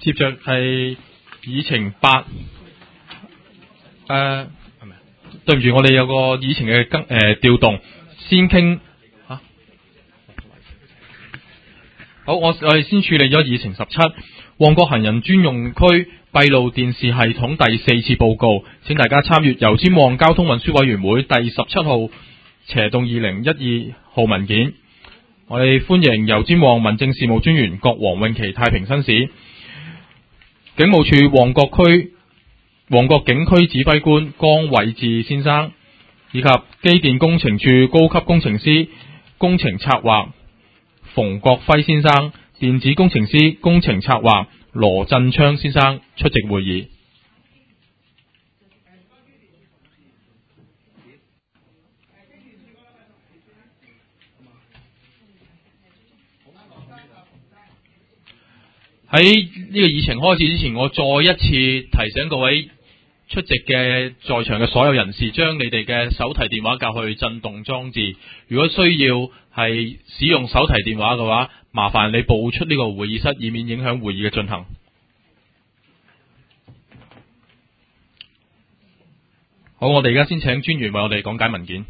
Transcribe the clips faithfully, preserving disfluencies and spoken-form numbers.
接着係議程八，誒、呃，對唔住，我哋有個議程嘅更誒調動，先傾嚇、啊。好，我我哋先處理咗議程十七，旺角行人專用區閉路電視系統第四次報告，請大家參閱油尖旺交通運輸委員會第十七號斜動二零一二號文件。我哋歡迎油尖旺民政事務專員郭黃永琪太平紳士，警務處旺角區旺角警區指揮官江偉志先生，以及機電工程處高級工程師工程策劃馮國輝先生、電子工程師工程策劃羅振昌先生出席會議。喺呢個議程開始之前，我再一次提醒各位出席嘅在場嘅所有人士，將你哋嘅手提電話校去震動裝置。如果需要係使用手提電話嘅話，麻煩你步出呢個會議室，以免影響會議嘅進行。好，我哋而家先請專員為我哋講解文件。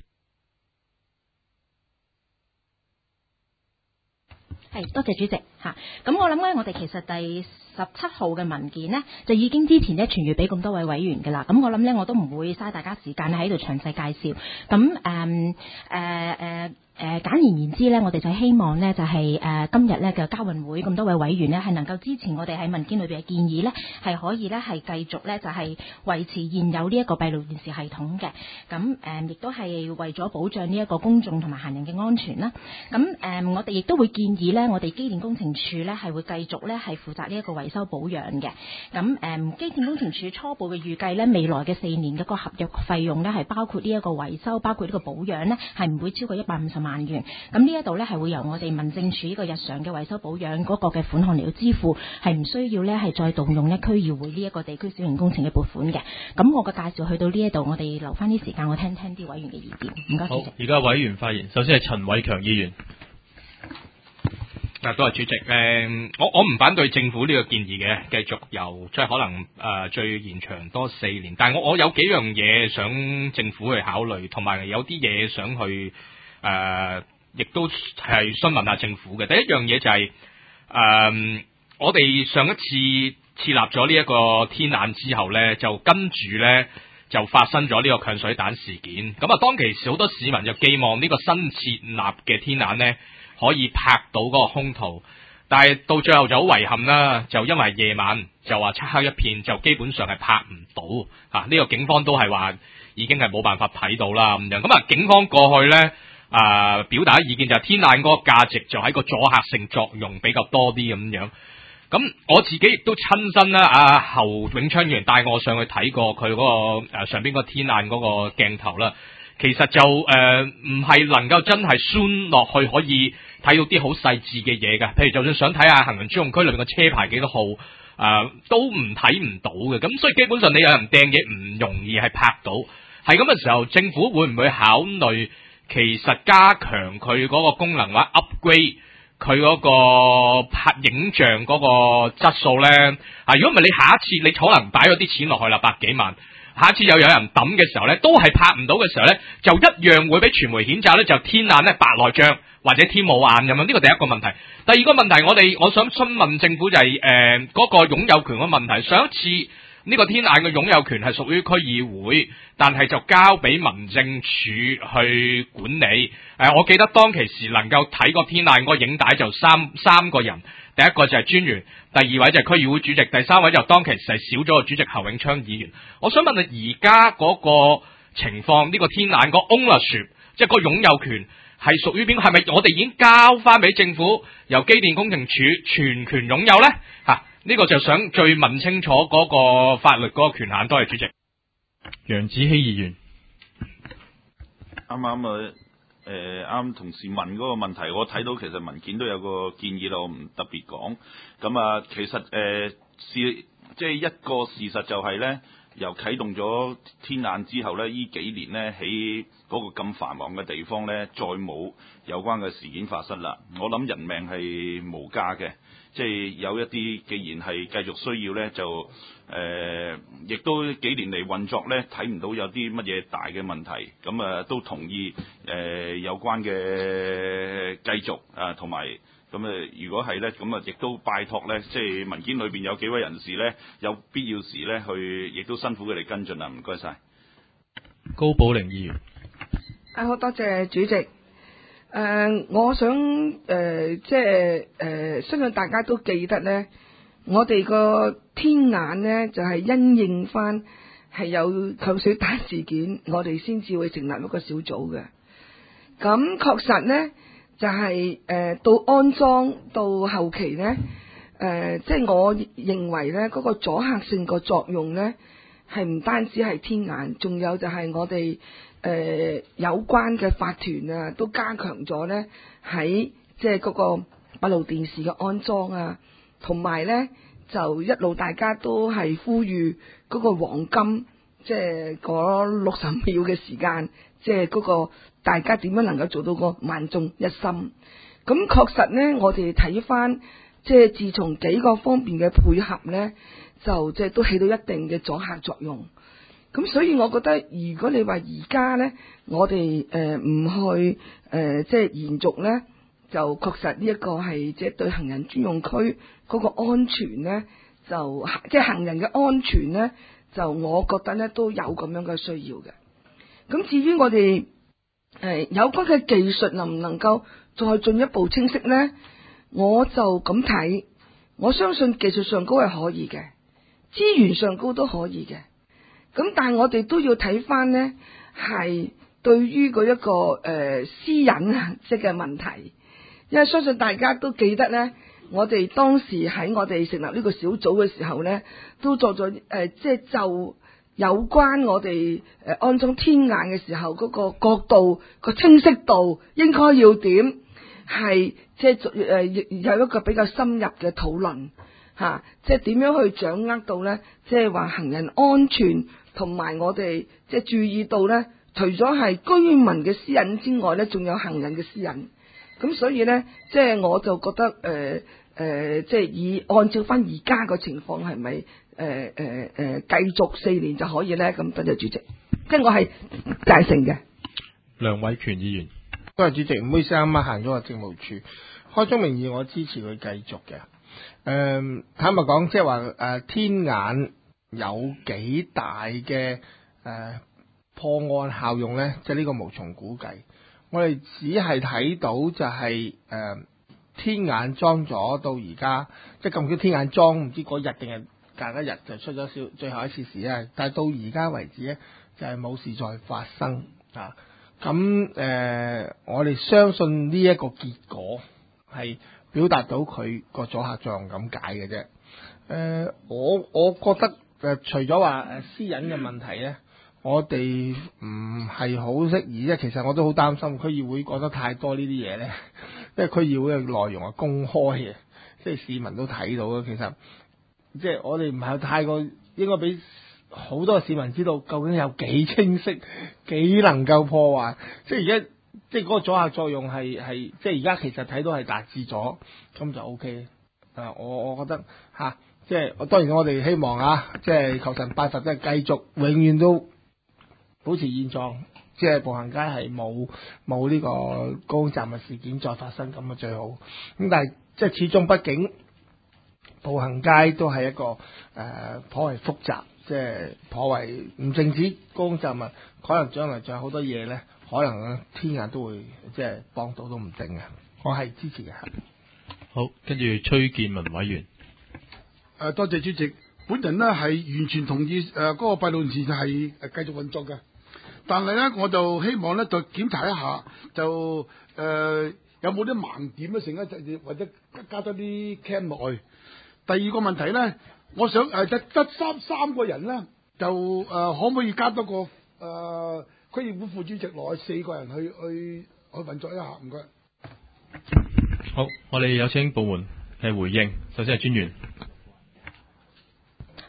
係，多謝主席嚇。咁我諗咧，我哋其實第十七號嘅文件呢，就已經之前咧傳閱俾咁多位委員㗎啦。咁我諗咧，我都唔會嘥大家時間喺度詳細介紹。咁誒誒誒誒簡而言之咧，我哋就希望呢，就係、是、誒、呃、今日咧嘅交運會咁多位委員呢，係能夠支持我哋喺文件裏邊嘅建議呢，係可以咧係繼續咧就係維持現有呢一個閉路電視系統嘅。咁誒亦都係為咗保障呢一個公眾同埋行人嘅安全啦。咁誒、呃、我哋亦都會建議咧，我哋機電工程處咧係會繼續咧係負責呢一個維修保養嘅。咁誒機電工程處初步嘅預計咧，未來嘅四年嘅個合約費用咧係包括呢一個維修，包括呢個保養咧係唔會超過一百五十萬元。咁呢一度咧係會由我哋民政處呢個日常嘅維修保養嗰個嘅款項嚟到支付，係唔需要咧係再動用咧區議會呢一個地區小型工程嘅撥款嘅。咁我嘅介紹去到呢一度，我哋留翻啲時間我聽聽啲委員嘅意見。唔該，主席。 好，而家委員發言，首先係陳偉強議員。 嗱，多謝主席。誒、呃，我我唔反對政府呢個建議嘅，繼續由即係可能誒、呃、最延長多四年。但係我我有幾樣嘢想政府去考慮，同埋有啲嘢想去誒、呃，亦都係詢問下政府嘅。第一樣嘢就係、是、誒、呃，我哋上一次設立咗呢一個天眼之後咧，就跟住咧就發生咗呢個鏹水彈事件。咁啊，當其時好多市民就寄望呢個新設立嘅天眼咧，可以拍到嗰個兇徒，但係到最後就好遺憾啦，就因為夜晚就話漆黑一片，就基本上係拍唔到嚇。呢、啊這個警方都係話已經係冇辦法睇到啦咁樣。咁啊，警方過去咧啊、呃、表達意見就係天眼嗰個價值就喺個阻嚇性作用比較多啲咁樣。咁我自己亦都親身啦，阿、啊、侯永昌議員帶我上去睇過佢嗰、那個誒、啊、上邊嗰個天眼嗰個鏡頭啦。其實就誒唔係能夠真係鑽落去可以睇到啲好細緻嘅嘢㗎，譬如就算想睇下行人專用區裏面嘅車牌幾多號，誒、呃、都唔睇唔到嘅。咁所以基本上你有人掟嘢唔容易係拍到。係咁嘅時候，政府會唔會考慮其實加強佢嗰個功能或者 upgrade 佢嗰個拍影像嗰個質素咧？啊，如果唔係你下一次你可能擺咗啲錢落去啦，百幾萬。下一次又有人抌嘅時候咧，都係拍唔到嘅時候咧，就一樣會俾傳媒譴責咧，就天眼咧白內障或者天冇眼咁樣。呢個第一個問題。第二個問題，我哋我想詢問政府就係誒嗰個擁有權嘅問題。上一次呢個天眼嘅擁有權係屬於區議會，但係就交俾民政處去管理。誒、呃，我記得當其時能夠睇個天眼嗰個影帶就三三個人。第一個就係專員，第二位就係區議會主席，第三位就當其時係少咗個主席侯永昌議員。我想問你而家嗰個情況，呢、這個天眼個 ownership， 即係個擁有權係屬於邊個？係咪我哋已經交翻俾政府，由機電工程署全權擁有咧？吓、啊，呢、這個就想最問清楚嗰個法律嗰個權限。多謝主席。 楊子希議員， 啱啱啊。誒啱同事問嗰個問題，我睇到其實文件都有個建議啦，我唔特別講。咁啊，其實誒、呃、事即係一個事實就係咧，由啟動咗天眼之後咧，呢幾年咧喺嗰個咁繁忙嘅地方咧，再冇有關嘅事件發生啦。我諗人命係無價嘅， 即係有一啲既然係繼續需要咧，就誒亦、呃、都幾年嚟運作咧，睇唔到有啲乜嘢大嘅問題，咁啊都同意誒、呃、有關嘅繼續啊，同埋咁誒，如果係咧，咁啊亦都拜託咧，即係文件裏邊有幾位人士咧，有必要時咧去，亦都辛苦佢哋跟進啊，唔該晒。 高寶玲議員。 啊，好多謝主席。誒、呃，我想誒、呃，即係誒、呃，相信大家都記得咧，我哋個天眼咧就係、是、因應翻係有扣水彈事件，我哋先至會成立一個小組嘅。咁確實咧，就係、是、誒、呃、到安裝到後期咧，誒、呃，即係我認為咧，嗰、那個阻嚇性個作用咧，係唔單止係天眼，仲有就係我哋。誒、呃、有關嘅法團啊，都加強咗咧喺即係嗰個閉路電視嘅安裝啊，同埋咧就一路大家都係呼籲嗰個黃金，即係嗰六十秒嘅時間，即係嗰個大家點樣能夠做到個萬眾一心。咁確實咧，我哋睇翻即係自從幾個方面嘅配合咧，就即係都起到一定嘅阻嚇作用。咁所以我覺得，如果你話而家咧，我哋誒唔去誒、呃、即係延續咧，就確實呢一個係即係對行人專用區嗰個安全咧，就即係行人嘅安全咧，就我覺得咧都有咁樣嘅需要嘅。咁至於我哋誒、呃、有關嘅技術能唔能夠再進一步清晰咧，我就咁睇，我相信技術上高係可以嘅，資源上高都可以嘅。咁但係我哋都要睇翻呢，係對於嗰一個誒、呃、私隱即嘅問題，因為相信大家都記得呢，我哋當時喺我哋成立呢個小組嘅時候呢，都做咗誒、呃、即係就有關我哋誒安裝天眼嘅時候嗰個角度、個清晰度應該要點，係即係誒、呃、有一個比較深入嘅討論吓、啊，即係點樣去掌握到呢？即係話行人安全。同埋我哋即係注意到咧，除咗係居民嘅私隱之外咧，仲有行人嘅私隱。咁所以咧，即係我就覺得誒誒、呃呃，即係以按照翻而家個情況係咪誒誒誒繼續四年就可以咧？咁多謝主席，即係我係贊成嘅。 梁偉權議員， 多謝主席，唔好意思，啱啱行咗個政務處，開宗明義我支持佢繼續嘅。誒、呃，坦白講，即係話誒天眼。有幾大嘅誒、呃、破案效用呢？即係呢個無從估計。我哋只係睇到就係、是、誒、呃、天眼裝咗到而家，即係咁叫天眼裝，唔知嗰日定係隔一日就出咗少最後一次事啊！但係到而家為止咧，就係、是、冇事再發生啊！咁、呃、誒，我哋相信呢一個結果係表達到佢個阻嚇作用咁解嘅啫。誒、呃，我我覺得。誒，除咗話誒私隱嘅問題咧，我哋唔係好適宜，即係其實我都好擔心區議會講得太多呢啲嘢咧，因為區議會嘅內容係公開嘅，即係市民都睇到嘅。其實即係我哋唔係太過應該俾好多市民知道究竟有幾清晰、幾能夠破壞。即係而家即係嗰個阻嚇作用係係，即係而家其實睇到係達至咗，咁就 O K。誒，我我覺得嚇。啊即係，當然我哋希望啊，即係求神拜佛，即係繼續永遠都保持現狀，即係步行街係冇冇呢個高空雜物事件再發生咁啊最好。咁但係即係始終畢竟步行街都係一個誒頗為複雜，即係頗為唔淨止高空雜物，可能將來仲有好多嘢咧，可能天眼都會即係幫到都唔定嘅。我係支持嘅。 好，跟住崔建文委員。 誒，多謝主席。本人呢係完全同意誒嗰個閉路電視係誒繼續運作嘅，但係咧我就希望咧就檢查一下，就誒、呃、有冇啲盲點咧，成一或者加多啲 cam 落去。第二個問題咧，我想誒得得三三個人咧，就誒、呃、可唔可以加多個誒、呃、區議會副主席落去，四個人去去去運作一下？唔該。 好，我哋有請部門係回應。首先係專員。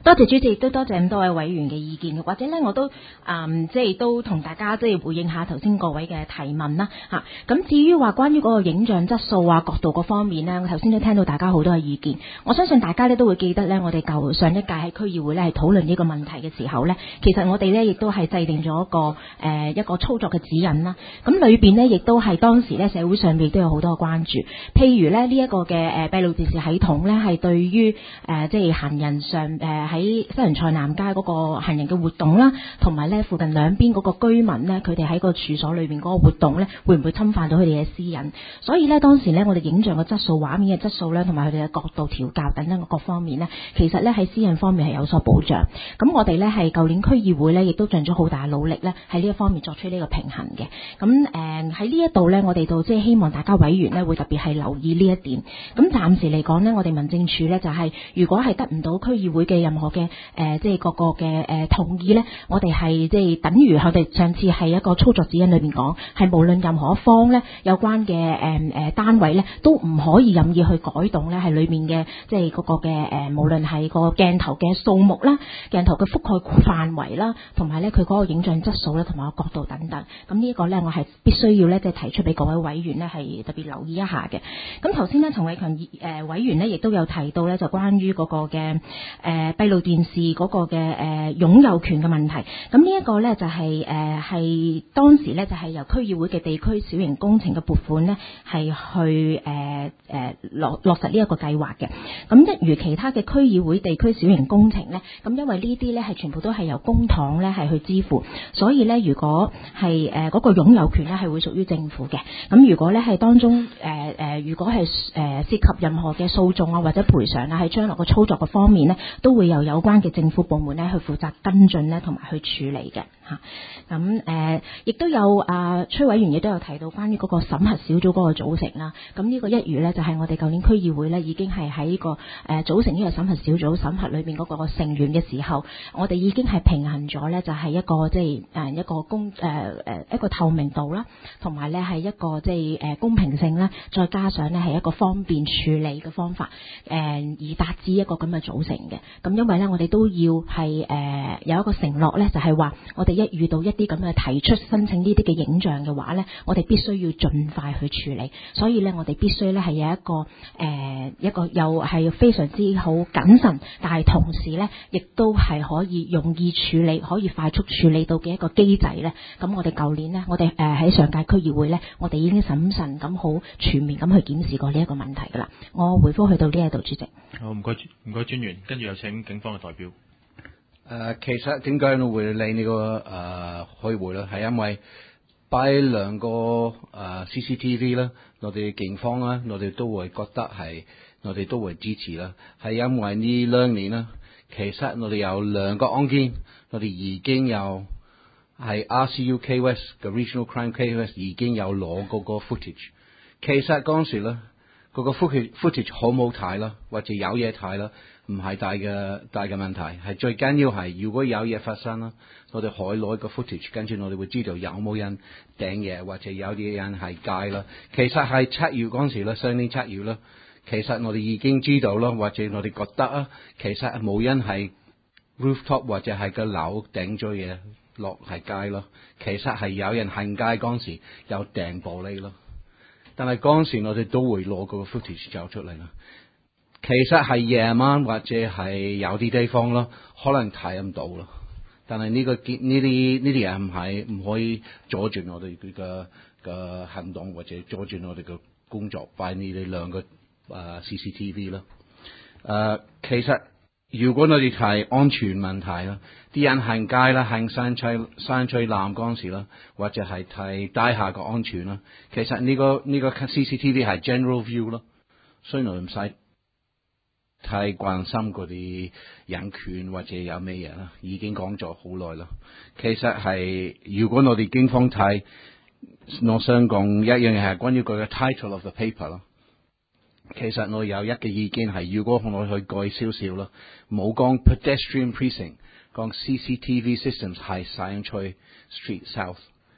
多謝主席，亦都多謝咁多位委員嘅意見。或者咧，我都嗯即係都同大家即係回應下頭先各位嘅提問啦嚇。咁、啊、至於話關於嗰個影像質素啊、角度嗰方面呢，我頭先都聽到大家好多嘅意見。我相信大家咧都會記得咧，我哋舊上一屆喺區議會咧係討論呢個問題嘅時候咧，其實我哋咧亦都係制定咗一個誒、呃、一個操作嘅指引啦。咁裏邊呢，亦都係當時咧社會上面都有好多嘅關注，譬如咧呢一個嘅誒閉路電視系統咧係對於誒、呃、即係行人上誒。呃喺西洋菜南街嗰個行人嘅活動啦，同埋咧附近兩邊嗰個居民咧，佢哋喺個處所裏邊嗰個活動咧，會唔會侵犯到佢哋嘅私隱？所以咧當時咧，我哋影像嘅質素、畫面嘅質素咧，同埋佢哋嘅角度調校等等各方面咧，其實咧喺私隱方面係有所保障。咁我哋咧係舊年區議會咧，亦都盡咗好大嘅努力咧，喺呢一方面作出呢個平衡嘅。咁誒喺呢一度咧，我哋就即係希望大家委員咧會特別係留意呢一點。咁暫時嚟講呢，我哋民政處咧就係、是、如果係得唔到區議會嘅任何嘅誒、呃，即係個個嘅誒、呃、同意咧，我哋係即係等於我哋上次係一個操作指引裏邊講，係無論任何一方咧，有關嘅誒誒單位咧，都唔可以任意去改動咧，係裏面嘅即係嗰個嘅誒、呃，無論係個鏡頭嘅數目啦、鏡頭嘅覆蓋範圍啦，同埋咧佢嗰個影像質素咧，同埋個角度等等。咁呢一個咧，我係必須要咧即係提出俾各位委員咧係特別留意一下嘅。咁頭先咧，陳偉強誒委員咧亦都有提到咧，就關於嗰個嘅誒閉路電視嗰個嘅誒、呃、擁有權嘅問題。咁呢一個咧就係誒係當時咧就係、是、由區議會嘅地區小型工程嘅撥款咧係去誒誒、呃呃、落落實呢一個計劃嘅。咁一如其他嘅區議會地區小型工程咧，咁因為呢啲咧係全部都係由公帑咧係去支付，所以咧如果係誒嗰個擁有權咧係會屬於政府嘅。咁如果咧係當中誒誒、呃、如果係誒、呃、涉及任何嘅訴訟啊或者賠償啊，喺將來個操作嘅方面咧，都會由有關嘅政府部門咧去負責跟進咧，同埋去處理嘅嚇。咁誒亦都有啊，崔委員亦都有提到關於嗰個審核小組嗰個組成啦。咁呢個一如咧，就係、是、我哋舊年區議會咧已經係喺呢個誒、呃、組成呢個審核小組審核裏邊嗰個成員嘅時候，我哋已經係平衡咗咧，就係、是、一個即係誒一個公誒誒、呃、一個透明度啦，同埋咧係一個即係誒公平性啦，再加上咧係一個方便處理嘅方法誒、呃，而達至一個咁嘅組成嘅。咁因為咧，我哋都要係誒、呃、有一個承諾咧，就係、是、話我哋一遇到一啲咁嘅提出申請呢啲嘅影像嘅話咧，我哋必須要盡快去處理。所以咧，我哋必須咧係有一個誒、呃、一個又係非常之好謹慎，但係同時咧亦都係可以容易處理、可以快速處理到嘅一個機制咧。咁我哋舊年呢，我哋誒喺上屆區議會咧，我哋已經審慎咁好全面咁去檢視過呢一個問題㗎啦。我回覆去到呢一度，主席。 好，唔該，唔該專員，跟住有請警方嘅代表。 誒、呃，其實點解我會嚟呢、這個誒、呃、開會咧？係因為擺兩個誒、呃、C C T V 啦，我哋警方啦，我哋都會覺得係，我哋都會支持啦。係因為呢兩年啦，其實我哋有兩個案件，我哋已經有係 R C U K West 嘅 Regional Crime K West 已經有攞嗰個 footage。其實嗰陣時咧，嗰、那個 footage footage 好冇睇啦，或者有嘢睇啦。唔係大嘅大嘅問題，係最緊要係如果有嘢發生啦，我哋可以攞個 footage，跟住我哋會知道有冇人掟嘢，或者有啲人係街啦。其實係七月嗰陣時啦，上年七月啦，其實我哋已經知道啦，或者我哋覺得啊，其實冇人係 rooftop 或者係個樓掟咗嘢落係街咯。其實係有人行街嗰陣時有掟玻璃咯，但係嗰陣時我哋都會攞個 footage 走出嚟啦。其實係夜晚或者係有啲地方咯，可能睇唔到咯。但係呢、這個呢啲呢啲嘢唔係唔可以阻住我哋嘅嘅行動，或者阻住我哋嘅工作。擺呢啲兩個誒、呃、C C T V 咯。誒、呃，其實如果我哋睇安全問題啦，啲人行街啦，行山翠山翠南嗰陣時啦，或者係睇大廈嘅安全啦，其實呢、這個呢、這個 C C T V 係 general view 咯，所以我唔使太關心嗰啲人權或者有咩嘢啦，已經講咗好耐啦。其實係如果我哋警方睇，我想講一樣嘢係關於佢嘅 title of the paper 咯。其實我有一個意見係，如果我去改少少啦，冇講 pedestrian precinct， 講 C C T V systems 係 Science Street South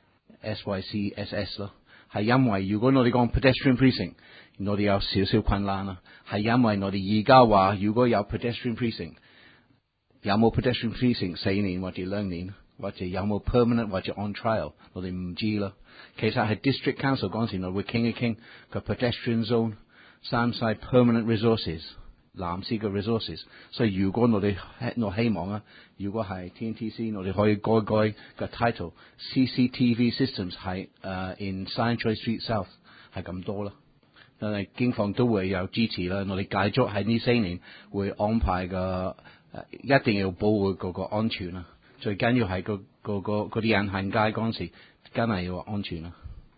S Y C S S 咯。係因為如果我哋講 pedestrian precinct，我哋有少少困難啦，係因為我哋而家話如果有 pedestrian precinct， 有冇 pedestrian precinct 四年或者兩年，或者有冇 permanent 或者 on trial， 我哋唔知咯。其實係 district council 嗰陣時，我會傾一傾個 pedestrian zone 三晒 permanent resources 藍色嘅 resources。所以如果我哋我希望啊，如果係 T N T C， 我哋可以改改個 title C C T V systems 係誒、uh, in Century Street South 係咁多啦。但係警方都會有支持啦，我哋繼續喺呢四年會安排個誒，一定要保護嗰個安全啦。最緊要係個個個嗰啲人行街嗰陣時，梗係要安全啦。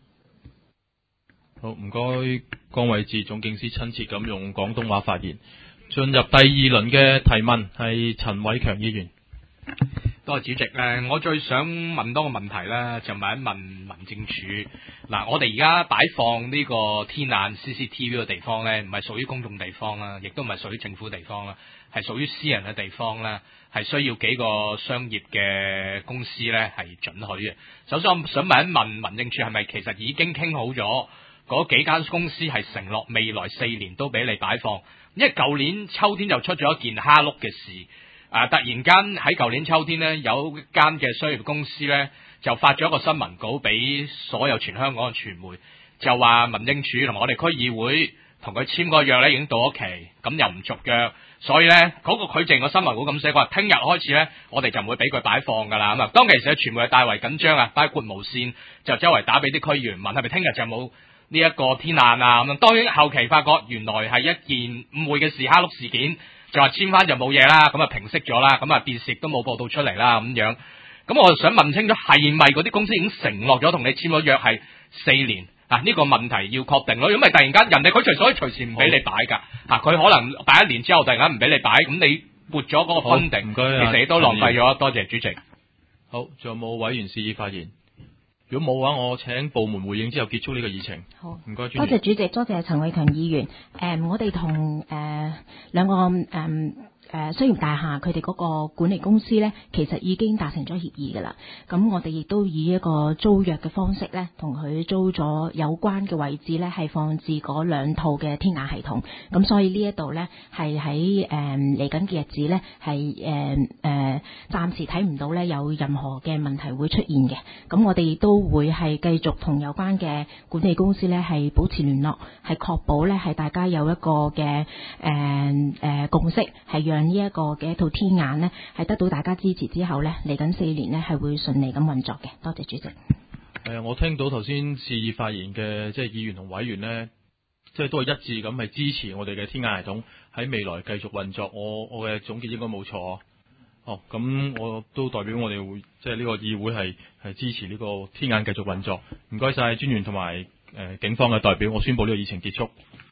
好，唔該，江偉志總警司親切咁用廣東話發言。進入第二輪嘅提問係陳偉強議員。 多謝主席。誒，我最想問多個問題咧，就問一問民政處。嗱，我哋而家擺放呢個天眼 C C T V 嘅地方咧，唔係屬於公眾地方啦，亦都唔係屬於政府地方啦，係屬於私人嘅地方啦，係需要幾個商業嘅公司咧係准許嘅。首先，我想問一問民政處係咪其實已經傾好咗嗰幾間公司係承諾未來四年都俾你擺放？因為舊年秋天就出咗一件蝦碌嘅事。啊！突然間喺舊年秋天咧，有間嘅商業公司咧就發咗一個新聞稿俾所有全香港嘅傳媒，就話民政處同埋我哋區議會同佢簽個約咧已經到咗期，咁又唔續約，所以咧嗰、那個佢淨個新聞稿咁寫，佢話聽日開始咧，我哋就唔會俾佢擺放㗎啦。咁啊，當其時嘅傳媒係大為緊張啊，包括無線就周圍打俾啲區議員問係咪聽日就冇呢一個天眼啊咁。當然後期發覺原來係一件誤會嘅事，蝦碌事件。就話簽翻就冇嘢啦，咁啊平息咗啦，咁啊電視亦都冇報道出嚟啦咁樣。咁我就想問清楚，係咪嗰啲公司已經承諾咗同你簽咗約係四年啊？呢、這個問題要確定咯。如果唔係突然間人哋佢隨所以隨時唔俾你擺㗎，啊佢可能擺一年之後突然間唔俾你擺，咁你撥咗嗰個分定， 唔該， 其實亦都浪費咗。多謝主席。 好，仲有冇委員示意發言？如果冇嘅話，我請部門回應之後結束呢個議程。 好， 唔該， 多謝主席，多謝陳偉強議員。誒、嗯，我哋同誒兩個誒。嗯誒商業大廈佢哋嗰個管理公司咧，其實已經達成咗協議㗎啦。咁我哋亦都以一個租約嘅方式咧，同佢租咗有關嘅位置咧，係放置嗰兩套嘅天眼系統。咁所以呢一度咧，係喺誒嚟緊嘅日子咧，係誒誒暫時睇唔到咧有任何嘅問題會出現嘅。咁我哋亦都會係繼續同有關嘅管理公司咧係保持聯絡，係確保咧係大家有一個嘅誒誒共識，係讓呢一個嘅一套天眼呢，係得到大家支持之後呢，嚟緊四年呢，係會順利咁運作嘅。多謝主席。 誒，我聽到頭先示意發言嘅即係議員同委員呢，即係都係一致咁係支持我哋嘅天眼系統喺未來繼續運作。我我嘅總結應該冇錯。哦，咁我都代表我哋會即係呢個議會係係支持呢個天眼繼續運作。唔該晒專員同埋誒警方嘅代表，我宣布呢個議程結束。